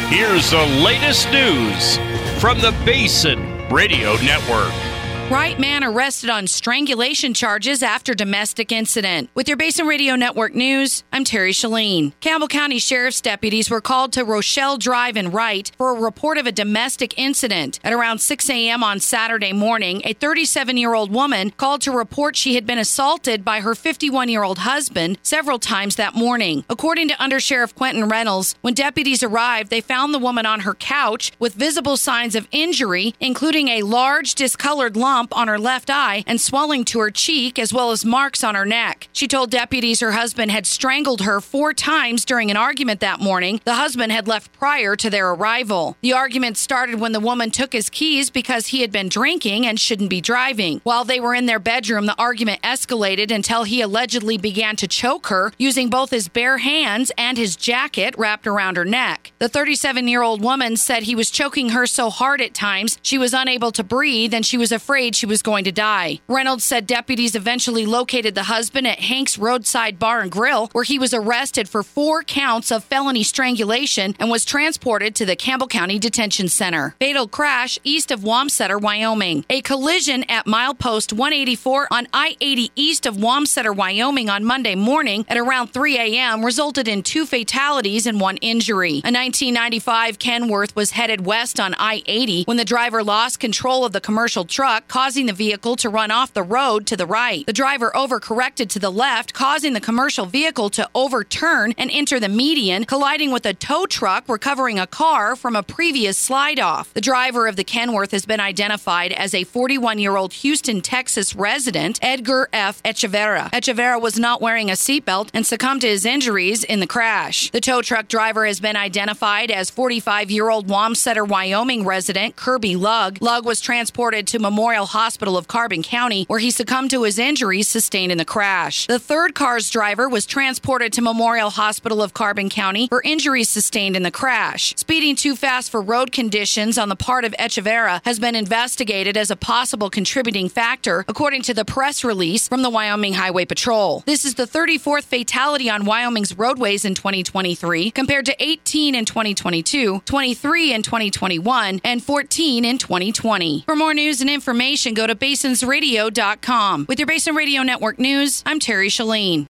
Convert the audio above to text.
Here's the latest news from the Basin Radio Network. Right man arrested on strangulation charges after domestic incident. With your Basin Radio Network news, I'm Terry Shalene. Campbell County Sheriff's deputies were called to Rochelle Drive in Wright for a report of a domestic incident. At around 6 a.m. on Saturday morning, a 37-year-old woman called to report she had been assaulted by her 51-year-old husband several times that morning. According to Undersheriff Quentin Reynolds, when deputies arrived, they found the woman on her couch with visible signs of injury, including a large discolored lump on her left eye and swelling to her cheek, as well as marks on her neck. She told deputies her husband had strangled her 4 times during an argument that morning. The husband had left prior to their arrival. The argument started when the woman took his keys because he had been drinking and shouldn't be driving. While they were in their bedroom, the argument escalated until he allegedly began to choke her using both his bare hands and his jacket wrapped around her neck. The 37-year-old woman said he was choking her so hard at times she was unable to breathe and she was afraid she was going to die. Reynolds said deputies eventually located the husband at Hank's Roadside Bar and Grill, where he was arrested for 4 counts of felony strangulation and was transported to the Campbell County Detention Center. Fatal crash east of Wamsutter, Wyoming. A collision at milepost 184 on I-80 east of Wamsutter, Wyoming on Monday morning at around 3 a.m. resulted in 2 fatalities and 1 injury. A 1995 Kenworth was headed west on I-80 when the driver lost control of the commercial truck, causing the vehicle to run off the road to the right. The driver overcorrected to the left, causing the commercial vehicle to overturn and enter the median, colliding with a tow truck recovering a car from a previous slide-off. The driver of the Kenworth has been identified as a 41-year-old Houston, Texas resident, Edgar F. Echeverria. Echeverria was not wearing a seatbelt and succumbed to his injuries in the crash. The tow truck driver has been identified as 45-year-old Wamsutter, Wyoming resident Kirby Lugg. Lugg was transported to Memorial Hospital of Carbon County, where he succumbed to his injuries sustained in the crash. The third car's driver was transported to Memorial Hospital of Carbon County for injuries sustained in the crash. Speeding too fast for road conditions on the part of Echeverria has been investigated as a possible contributing factor, according to the press release from the Wyoming Highway Patrol. This is the 34th fatality on Wyoming's roadways in 2023, compared to 18 in 2022, 23 in 2021, and 14 in 2020. For more news and information, go to basinsradio.com. With your Basin Radio Network news, I'm Terry Shalene.